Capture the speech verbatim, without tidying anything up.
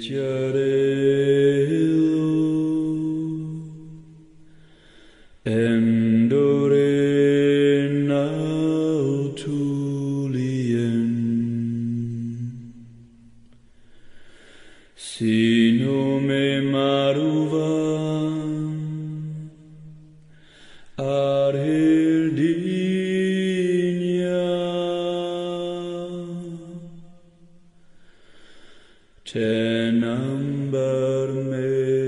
Endore nautulien sino me maruvan ad Hildinia tenambar me